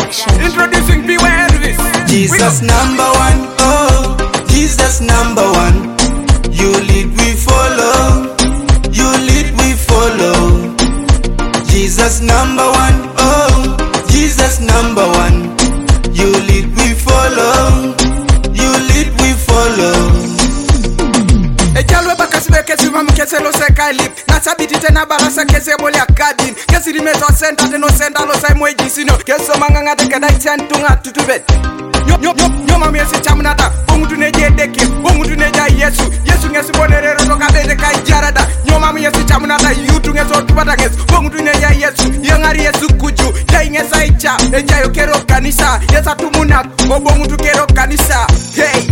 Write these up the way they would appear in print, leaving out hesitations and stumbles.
Production. Introducing Beware Elvis. Jesus number one, oh, Jesus number one. You lead, we follow. You lead, we follow. Jesus number one, oh, Jesus number one. You lead, we follow. You lead, we follow. Ejalo bakasibe kesi mamukese lo sekalip. Nasabiti tena barasa kese boli akadin. Kesi rimeto senta teno senta lo sai mweji sino. Keso manganga teke dai chantunga tutubet. Nyo mami esi chamunata. Bongu tuneje deke. Bongu tuneja Yesu. Yesu ngesi bonerero toka beze kai jarada. Nyo mami esi chamunata. Yutu ngeso tupata ngesu. Bongu tuneja Yesu. Yangari Yesu kuju. Jai ngesa icha. Enjayo kero kanisa. Yesa tumunak. Bongu tu kero kanisa. Hey.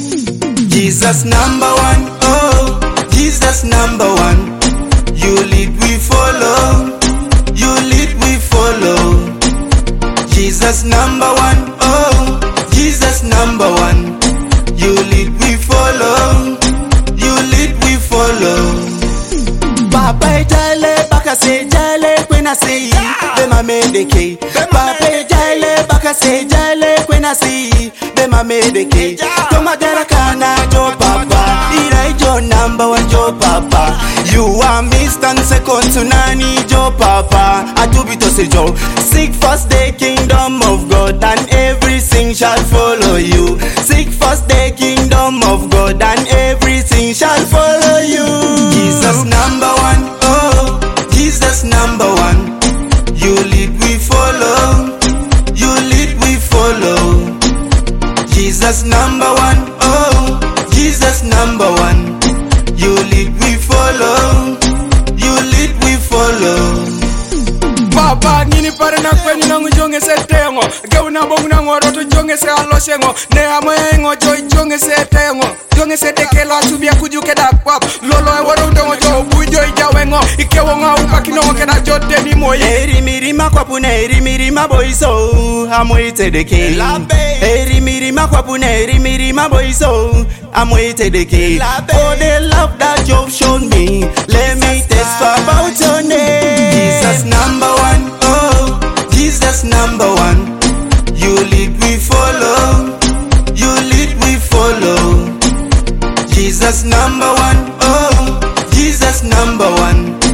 Jesus number one, oh, Jesus number one. You lead, we follow. You lead, we follow. Jesus number one, oh, Jesus number one. You lead, we follow. You lead, we follow. Papa jale baka se jale kwena se bema medeke. Papa jale baka se jale kwena se bema medeke. Toma jara kana jo papa, ira jo number one jo papa. You are Mr. and second to nani jo papa. Atubito se jo. Seek first the kingdom of God and everything shall follow you. Seek first the kingdom of God and everything shall follow you. Jesus number one, oh, Jesus number one. You lead, we follow. You lead, we follow. Jesus number one, oh, Jesus number one. You lead, we follow. You lead, we follow. Papa nini pare na kwenye nangu jonge se tengo. Gauna bongu na ngoro to jonge se aloshengo. Ne amoyengo joy jonge se tengo. Jonge se tekela subia kujuke da kwap. Lolo e waro ndongo jo bujo ijawengo. Ike wonga upa kinongo kena jote ni moye. Eri mirima kwa pune, eri mirima boiso. Amwite the king. Eri mirima kwa pune, eri mirima boiso. Amwite the king. For the love that you've shown me, let me testify about your name. Jesus number one, oh, Jesus number one. You lead, we follow. You lead, we follow. Jesus number one, oh, Jesus number one.